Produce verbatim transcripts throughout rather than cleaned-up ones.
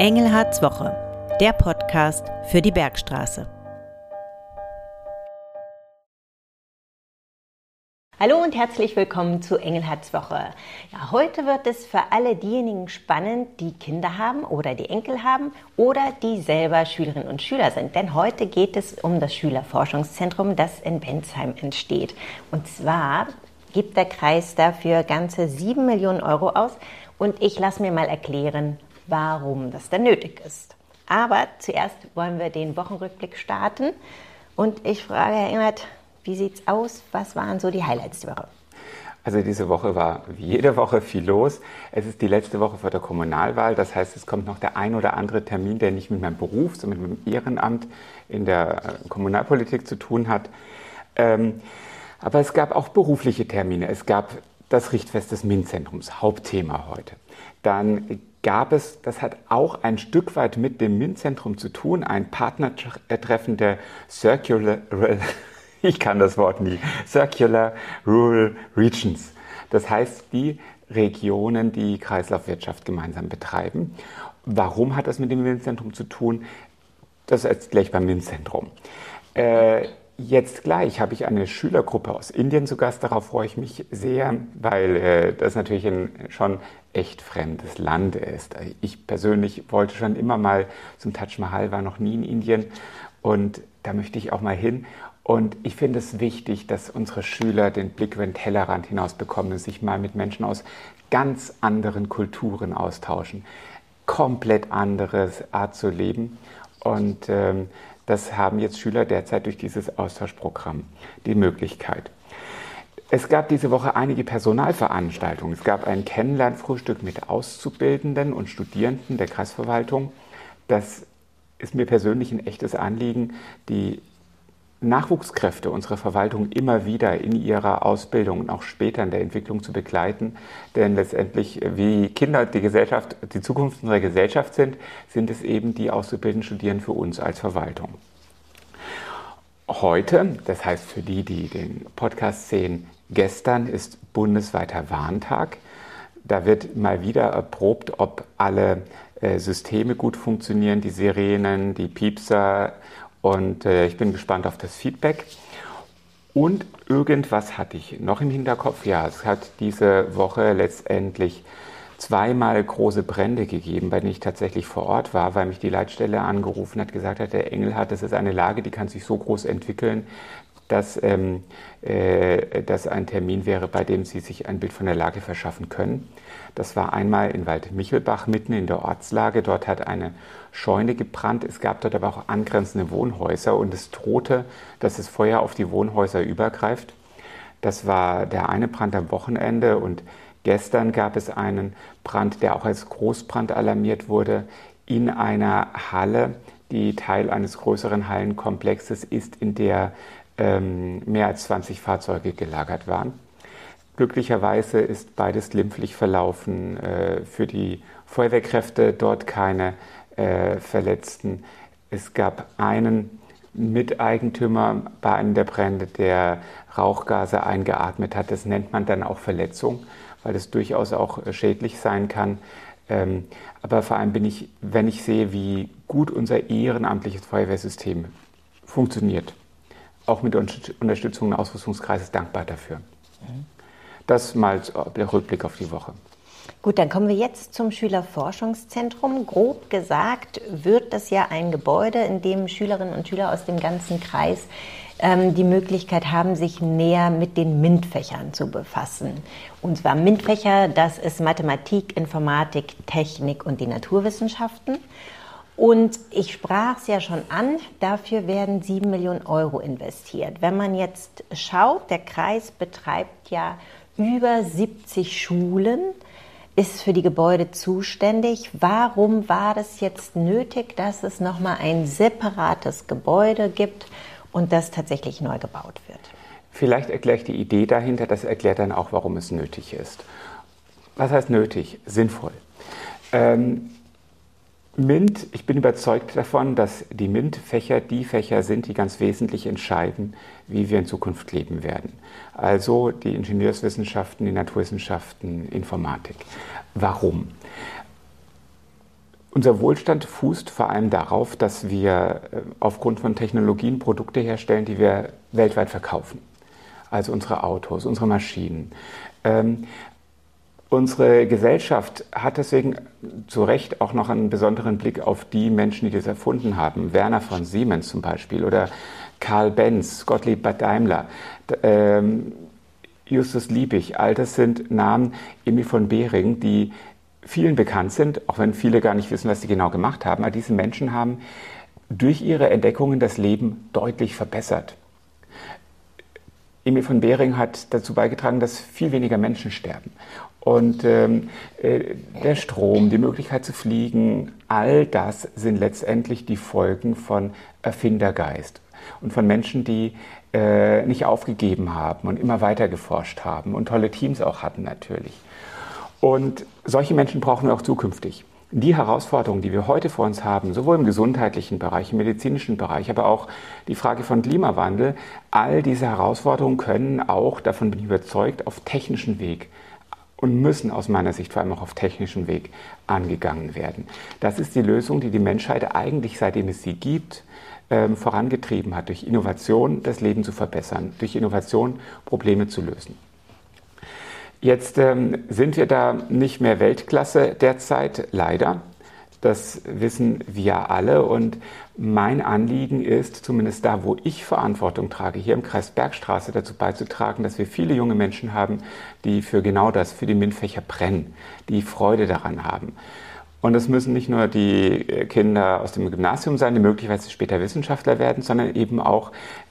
Engelhards Woche, der Podcast für die Bergstraße. Hallo und herzlich willkommen zu Engelhards Woche. Ja, heute wird es für alle diejenigen spannend, die Kinder haben oder die Enkel haben oder die selber Schülerinnen und Schüler sind. Denn heute geht es um das Schülerforschungszentrum, das in Bensheim entsteht. Und zwar gibt der Kreis dafür ganze sieben Millionen Euro aus. Und ich lasse mir mal erklären, warum das denn nötig ist. Aber zuerst wollen wir den Wochenrückblick starten. Und ich frage Herr Engelhardt, wie sieht's aus? Was waren so die Highlights der Woche? Also diese Woche war wie jede Woche viel los. Es ist die letzte Woche vor der Kommunalwahl. Das heißt, es kommt noch der ein oder andere Termin, der nicht mit meinem Beruf, sondern mit meinem Ehrenamt in der Kommunalpolitik zu tun hat. Ähm, aber es gab auch berufliche Termine. Es gab das Richtfest des MINT-Zentrums, Hauptthema heute. Dann gab es, das hat auch ein Stück weit mit dem MINT-Zentrum zu tun, ein Partnertreffen der Circular, ich kann das Wort nie, Circular Rural Regions. Das heißt, die Regionen, die Kreislaufwirtschaft gemeinsam betreiben. Warum hat das mit dem MINT-Zentrum zu tun? Das erkläre ich beim MINT-Zentrum. Äh, Jetzt gleich habe ich eine Schülergruppe aus Indien zu Gast. Darauf freue ich mich sehr, weil äh, das natürlich ein schon echt fremdes Land ist. Ich persönlich wollte schon immer mal zum Taj Mahal, war noch nie in Indien und da möchte ich auch mal hin. Und ich finde es wichtig, dass unsere Schüler den Blick über den Tellerrand hinaus bekommen und sich mal mit Menschen aus ganz anderen Kulturen austauschen. Komplett andere Art zu leben. Und ähm, das haben jetzt Schüler derzeit durch dieses Austauschprogramm die Möglichkeit. Es gab diese Woche einige Personalveranstaltungen. Es gab ein Kennenlernfrühstück mit Auszubildenden und Studierenden der Kreisverwaltung. Das ist mir persönlich ein echtes Anliegen, die Nachwuchskräfte unserer Verwaltung immer wieder in ihrer Ausbildung und auch später in der Entwicklung zu begleiten. Denn letztendlich, wie Kinder die Gesellschaft, die Zukunft unserer Gesellschaft sind, sind es eben die auszubildenden Studierenden für uns als Verwaltung. Heute, das heißt für die, die den Podcast sehen, gestern ist bundesweiter Warntag. Da wird mal wieder erprobt, ob alle äh, Systeme gut funktionieren, die Sirenen, die Piepser. Und äh, ich bin gespannt auf das Feedback. Und irgendwas hatte ich noch im Hinterkopf. Ja, es hat diese Woche letztendlich zweimal große Brände gegeben, bei denen ich tatsächlich vor Ort war, weil mich die Leitstelle angerufen hat, gesagt hat, der Engelhardt, das ist eine Lage, die kann sich so groß entwickeln, dass ähm, äh, das ein Termin wäre, bei dem Sie sich ein Bild von der Lage verschaffen können. Das war einmal in Waldmichelbach, mitten in der Ortslage. Dort hat eine Scheune gebrannt. Es gab dort aber auch angrenzende Wohnhäuser und es drohte, dass das Feuer auf die Wohnhäuser übergreift. Das war der eine Brand am Wochenende und gestern gab es einen Brand, der auch als Großbrand alarmiert wurde, in einer Halle, die Teil eines größeren Hallenkomplexes ist, in der ähm, mehr als zwanzig Fahrzeuge gelagert waren. Glücklicherweise ist beides glimpflich verlaufen, äh, für die Feuerwehrkräfte dort keine äh, Verletzten. Es gab einen Miteigentümer bei einem der Brände, der Rauchgase eingeatmet hat. Das nennt man dann auch Verletzung, weil es durchaus auch äh, schädlich sein kann. Ähm, aber vor allem bin ich, wenn ich sehe, wie gut unser ehrenamtliches Feuerwehrsystem funktioniert, auch mit der Unterstützung des Ausrüstungskreises dankbar dafür. Mhm. Das mal der Rückblick auf die Woche. Gut, dann kommen wir jetzt zum Schülerforschungszentrum. Grob gesagt wird das ja ein Gebäude, in dem Schülerinnen und Schüler aus dem ganzen Kreis ähm, die Möglichkeit haben, sich näher mit den MINT-Fächern zu befassen. Und zwar MINT-Fächer, das ist Mathematik, Informatik, Technik und die Naturwissenschaften. Und ich sprach es ja schon an, dafür werden sieben Millionen Euro investiert. Wenn man jetzt schaut, der Kreis betreibt ja über siebzig Schulen, ist für die Gebäude zuständig. Warum war das jetzt nötig, dass es nochmal ein separates Gebäude gibt und das tatsächlich neu gebaut wird? Vielleicht erkläre ich die Idee dahinter, das erklärt dann auch, warum es nötig ist. Was heißt nötig? Sinnvoll. Ähm, MINT, ich bin überzeugt davon, dass die MINT-Fächer die Fächer sind, die ganz wesentlich entscheiden, wie wir in Zukunft leben werden. Also die Ingenieurswissenschaften, die Naturwissenschaften, Informatik. Warum? Unser Wohlstand fußt vor allem darauf, dass wir aufgrund von Technologien Produkte herstellen, die wir weltweit verkaufen. Also unsere Autos, unsere Maschinen. Ähm, unsere Gesellschaft hat deswegen zu Recht auch noch einen besonderen Blick auf die Menschen, die das erfunden haben. Werner von Siemens zum Beispiel oder Karl Benz, Gottlieb Daimler, ähm, Justus Liebig. All das sind Namen, Emil von Behring, die vielen bekannt sind, auch wenn viele gar nicht wissen, was sie genau gemacht haben. Aber diese Menschen haben durch ihre Entdeckungen das Leben deutlich verbessert. Emil von Behring hat dazu beigetragen, dass viel weniger Menschen sterben. Und ähm, äh, der Strom, die Möglichkeit zu fliegen, all das sind letztendlich die Folgen von Erfindergeist und von Menschen, die äh, nicht aufgegeben haben und immer weiter geforscht haben und tolle Teams auch hatten natürlich. Und solche Menschen brauchen wir auch zukünftig. Die Herausforderungen, die wir heute vor uns haben, sowohl im gesundheitlichen Bereich, im medizinischen Bereich, aber auch die Frage von Klimawandel, all diese Herausforderungen können auch, davon bin ich überzeugt, auf technischen Weg und müssen aus meiner Sicht vor allem auch auf technischem Weg angegangen werden. Das ist die Lösung, die die Menschheit eigentlich, seitdem es sie gibt, ähm, vorangetrieben hat, durch Innovation das Leben zu verbessern, durch Innovation Probleme zu lösen. Jetzt ähm, sind wir da nicht mehr Weltklasse derzeit, leider. Das wissen wir alle und mein Anliegen ist, zumindest da, wo ich Verantwortung trage, hier im Kreis Bergstraße dazu beizutragen, dass wir viele junge Menschen haben, die für genau das, für die MINT-Fächer brennen, die Freude daran haben. Und es müssen nicht nur die Kinder aus dem Gymnasium sein, die möglicherweise später Wissenschaftler werden, sondern eben auch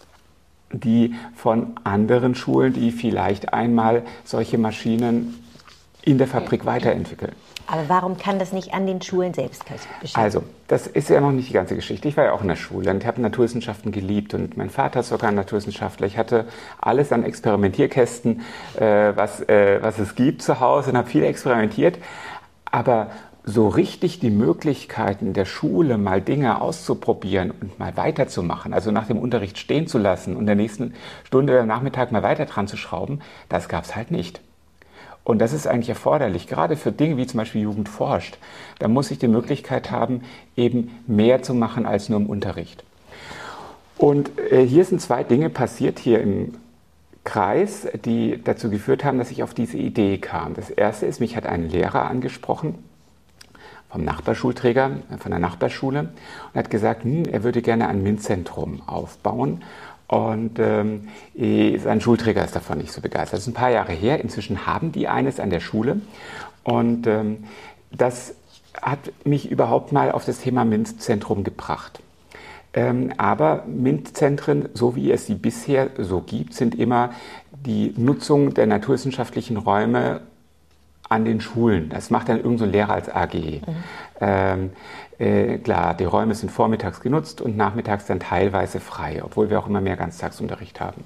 die von anderen Schulen, die vielleicht einmal solche Maschinen in der Fabrik weiterentwickeln. Aber warum kann das nicht an den Schulen selbst geschehen? Also, das ist ja noch nicht die ganze Geschichte. Ich war ja auch in der Schule und ich habe Naturwissenschaften geliebt und mein Vater ist sogar ein Naturwissenschaftler. Ich hatte alles an Experimentierkästen, äh, was, äh, was es gibt zu Hause und habe viel experimentiert. Aber so richtig die Möglichkeiten der Schule, mal Dinge auszuprobieren und mal weiterzumachen, also nach dem Unterricht stehen zu lassen und in der nächsten Stunde oder Nachmittag mal weiter dran zu schrauben, das gab es halt nicht. Und das ist eigentlich erforderlich, gerade für Dinge wie zum Beispiel Jugend forscht. Da muss ich die Möglichkeit haben, eben mehr zu machen als nur im Unterricht. Und äh, hier sind zwei Dinge passiert hier im Kreis, die dazu geführt haben, dass ich auf diese Idee kam. Das erste ist, mich hat ein Lehrer angesprochen, vom Nachbarschulträger, von der Nachbarschule, und hat gesagt, hm, er würde gerne ein MINT-Zentrum aufbauen. Und ähm, sein Schulträger ist davon nicht so begeistert. Das ist ein paar Jahre her. Inzwischen haben die eines an der Schule. Und ähm, das hat mich überhaupt mal auf das Thema MINT-Zentrum gebracht. Ähm, aber MINT-Zentren, so wie es sie bisher so gibt, sind immer die Nutzung der naturwissenschaftlichen Räume an den Schulen. Das macht dann irgend so ein Lehrer als A G. Mhm. Ähm, äh, klar, die Räume sind vormittags genutzt und nachmittags dann teilweise frei, obwohl wir auch immer mehr Ganztagsunterricht haben.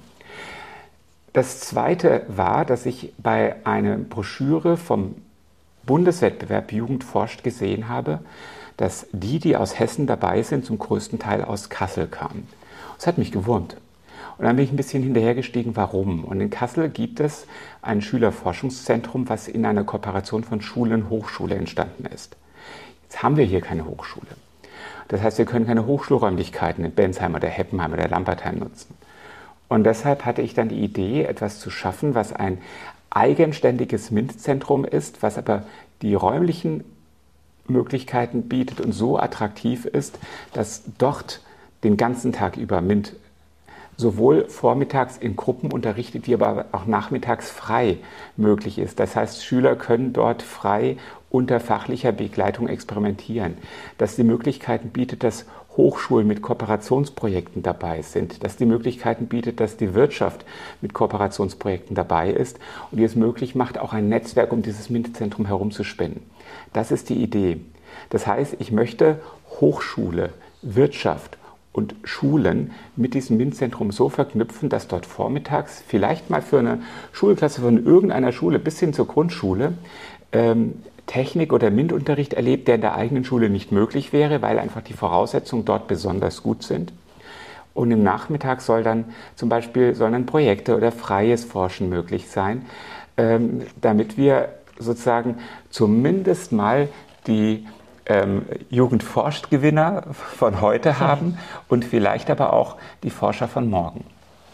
Das Zweite war, dass ich bei einer Broschüre vom Bundeswettbewerb Jugend forscht gesehen habe, dass die, die aus Hessen dabei sind, zum größten Teil aus Kassel kamen. Das hat mich gewurmt. Und dann bin ich ein bisschen hinterhergestiegen, warum. Und in Kassel gibt es ein Schülerforschungszentrum, was in einer Kooperation von Schule und Hochschule entstanden ist. Jetzt haben wir hier keine Hochschule. Das heißt, wir können keine Hochschulräumlichkeiten in Bensheim oder Heppenheim oder Lambertheim nutzen. Und deshalb hatte ich dann die Idee, etwas zu schaffen, was ein eigenständiges MINT-Zentrum ist, was aber die räumlichen Möglichkeiten bietet und so attraktiv ist, dass dort den ganzen Tag über MINT sowohl vormittags in Gruppen unterrichtet, wie aber auch nachmittags frei möglich ist. Das heißt, Schüler können dort frei unter fachlicher Begleitung experimentieren. Dass die Möglichkeiten bietet, dass Hochschulen mit Kooperationsprojekten dabei sind, dass die Möglichkeiten bietet, dass die Wirtschaft mit Kooperationsprojekten dabei ist und die es möglich macht, auch ein Netzwerk um dieses MINT-Zentrum herumzuspinnen. Das ist die Idee. Das heißt, ich möchte Hochschule, Wirtschaft und Schulen mit diesem MINT-Zentrum so verknüpfen, dass dort vormittags vielleicht mal für eine Schulklasse von irgendeiner Schule bis hin zur Grundschule ähm, Technik- oder MINT-Unterricht erlebt, der in der eigenen Schule nicht möglich wäre, weil einfach die Voraussetzungen dort besonders gut sind. Und im Nachmittag soll dann zum Beispiel sollen dann Projekte oder freies Forschen möglich sein, ähm, damit wir sozusagen zumindest mal die ähm, Jugendforscht-Gewinner von heute haben und vielleicht aber auch die Forscher von morgen.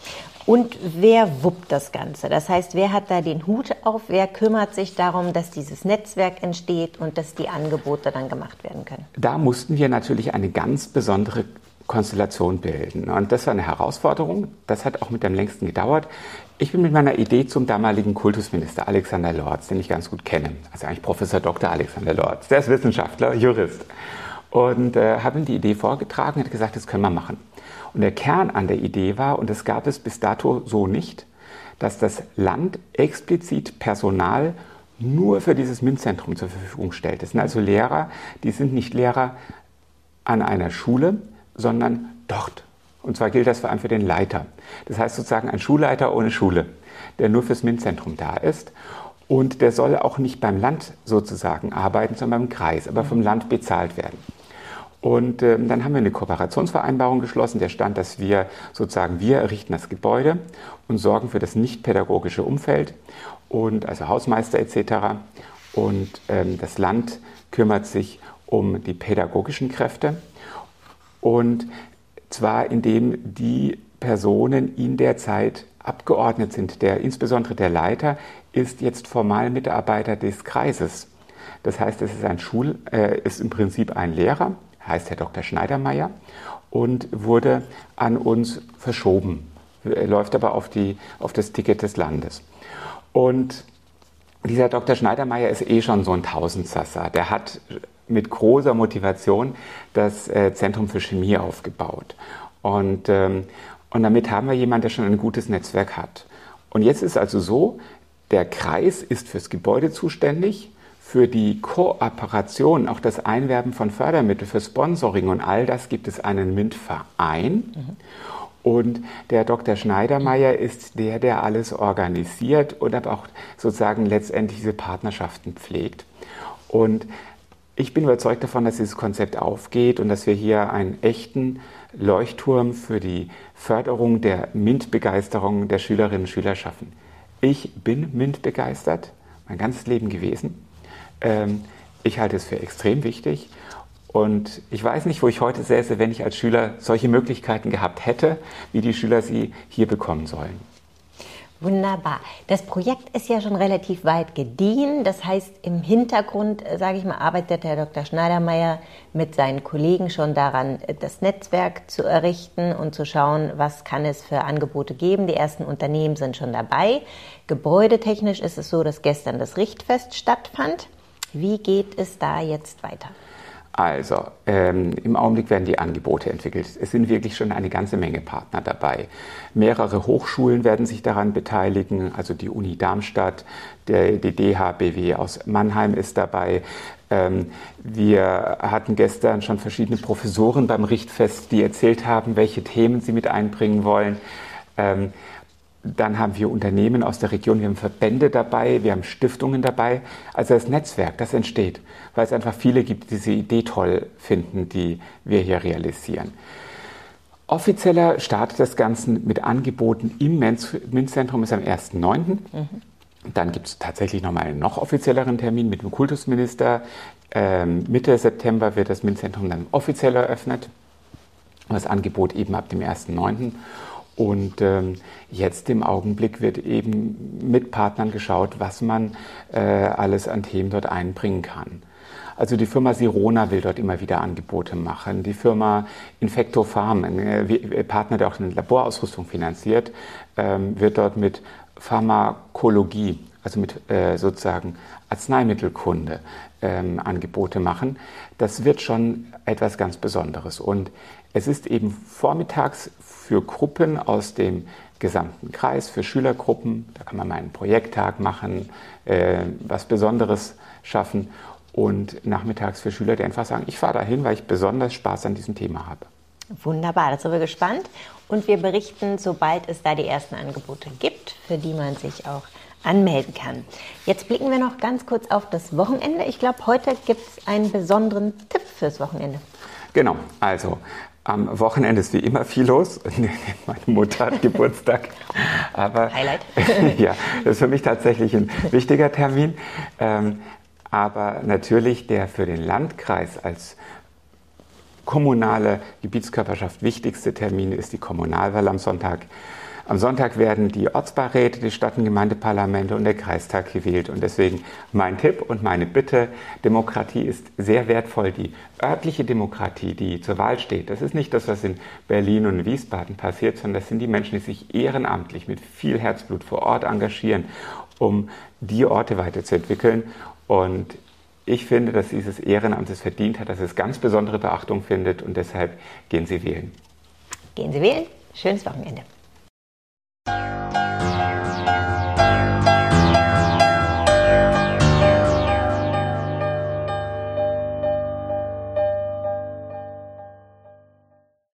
Und wer wuppt das Ganze? Das heißt, wer hat da den Hut auf? Wer kümmert sich darum, dass dieses Netzwerk entsteht und dass die Angebote dann gemacht werden können? Da mussten wir natürlich eine ganz besondere Konstellation bilden. Und das war eine Herausforderung. Das hat auch mit am längsten gedauert. Ich bin mit meiner Idee zum damaligen Kultusminister Alexander Lorz, den ich ganz gut kenne. Also eigentlich Professor Doktor Alexander Lorz. Der ist Wissenschaftler, Jurist. Und äh, habe ihm die Idee vorgetragen und hat gesagt, das können wir machen. Und der Kern an der Idee war, und das gab es bis dato so nicht, dass das Land explizit Personal nur für dieses MINT-Zentrum zur Verfügung stellt. Das sind also Lehrer, die sind nicht Lehrer an einer Schule, sondern dort. Und zwar gilt das vor allem für den Leiter. Das heißt sozusagen ein Schulleiter ohne Schule, der nur fürs MINT-Zentrum da ist. Und der soll auch nicht beim Land sozusagen arbeiten, sondern beim Kreis, aber vom Land bezahlt werden. Und ähm, dann haben wir eine Kooperationsvereinbarung geschlossen, der stand, dass wir sozusagen, wir errichten das Gebäude und sorgen für das nicht-pädagogische Umfeld, und also Hausmeister et cetera. Und ähm, das Land kümmert sich um die pädagogischen Kräfte, und zwar indem die Personen in der Zeit abgeordnet sind. Der, insbesondere der Leiter ist jetzt formal Mitarbeiter des Kreises. Das heißt, es ist, ein Schul, äh, ist im Prinzip ein Lehrer, heißt Herr Doktor Schneidermeier, und wurde an uns verschoben, läuft aber auf, die, auf das Ticket des Landes. Und dieser Doktor Schneidermeier ist eh schon so ein Tausendsassa. Der hat mit großer Motivation das äh, Zentrum für Chemie aufgebaut. Und, ähm, und damit haben wir jemanden, der schon ein gutes Netzwerk hat. Und jetzt ist also so, der Kreis ist fürs Gebäude zuständig, für die Kooperation, auch das Einwerben von Fördermitteln, für Sponsoring und all das gibt es einen MINT-Verein. Mhm. Und der Doktor Schneidermeier ist der, der alles organisiert und aber auch sozusagen letztendlich diese Partnerschaften pflegt. Und ich bin überzeugt davon, dass dieses Konzept aufgeht und dass wir hier einen echten Leuchtturm für die Förderung der MINT-Begeisterung der Schülerinnen und Schüler schaffen. Ich bin MINT begeistert, mein ganzes Leben gewesen. Ähm, ich halte es für extrem wichtig. Und ich weiß nicht, wo ich heute säße, wenn ich als Schüler solche Möglichkeiten gehabt hätte, wie die Schüler sie hier bekommen sollen. Wunderbar. Das Projekt ist ja schon relativ weit gediehen. Das heißt, im Hintergrund, sage ich mal, arbeitet Herr Doktor Schneidermeier mit seinen Kollegen schon daran, das Netzwerk zu errichten und zu schauen, was kann es für Angebote geben. Die ersten Unternehmen sind schon dabei. Gebäudetechnisch ist es so, dass gestern das Richtfest stattfand. Wie geht es da jetzt weiter? Also, ähm, im Augenblick werden die Angebote entwickelt. Es sind wirklich schon eine ganze Menge Partner dabei. Mehrere Hochschulen werden sich daran beteiligen, also die Uni Darmstadt, der, die D H B W aus Mannheim ist dabei. Ähm, wir hatten gestern schon verschiedene Professoren beim Richtfest, die erzählt haben, welche Themen sie mit einbringen wollen. Ähm, Dann haben wir Unternehmen aus der Region, wir haben Verbände dabei, wir haben Stiftungen dabei. Also das Netzwerk, das entsteht, weil es einfach viele gibt, die diese Idee toll finden, die wir hier realisieren. Offizieller Start des Ganzen mit Angeboten im MINT-Zentrum ist am ersten neunten Mhm. Dann gibt es tatsächlich nochmal einen noch offizielleren Termin mit dem Kultusminister. Ähm, Mitte September wird das MINT-Zentrum dann offiziell eröffnet. Das Angebot eben ab dem ersten neunten Und ähm, jetzt im Augenblick wird eben mit Partnern geschaut, was man äh, alles an Themen dort einbringen kann. Also die Firma Sirona will dort immer wieder Angebote machen. Die Firma Infecto Pharm, ein äh, Partner, der auch eine Laborausrüstung finanziert, ähm, wird dort mit Pharmakologie, also mit äh, sozusagen Arzneimittelkunde, ähm, Angebote machen. Das wird schon etwas ganz Besonderes. Und es ist eben vormittags für Gruppen aus dem gesamten Kreis, für Schülergruppen. Da kann man mal einen Projekttag machen, äh, was Besonderes schaffen. Und nachmittags für Schüler, die einfach sagen, ich fahre dahin, weil ich besonders Spaß an diesem Thema habe. Wunderbar, da sind wir gespannt. Und wir berichten, sobald es da die ersten Angebote gibt, für die man sich auch anmelden kann. Jetzt blicken wir noch ganz kurz auf das Wochenende. Ich glaube, heute gibt es einen besonderen Tipp fürs Wochenende. Genau, also am Wochenende ist wie immer viel los. Meine Mutter hat Geburtstag. Aber, Highlight. Ja, das ist für mich tatsächlich ein wichtiger Termin. Ähm, Aber natürlich der für den Landkreis als kommunale Gebietskörperschaft wichtigste Termin ist die Kommunalwahl am Sonntag. Am Sonntag werden die Ortsbeiräte, die Stadt- und Gemeindeparlamente und der Kreistag gewählt. Und deswegen mein Tipp und meine Bitte, Demokratie ist sehr wertvoll. Die örtliche Demokratie, die zur Wahl steht, das ist nicht das, was in Berlin und Wiesbaden passiert, sondern das sind die Menschen, die sich ehrenamtlich mit viel Herzblut vor Ort engagieren, um die Orte weiterzuentwickeln. Und ich finde, dass dieses Ehrenamt es verdient hat, dass es ganz besondere Beachtung findet und deshalb gehen Sie wählen. Gehen Sie wählen. Schönes Wochenende.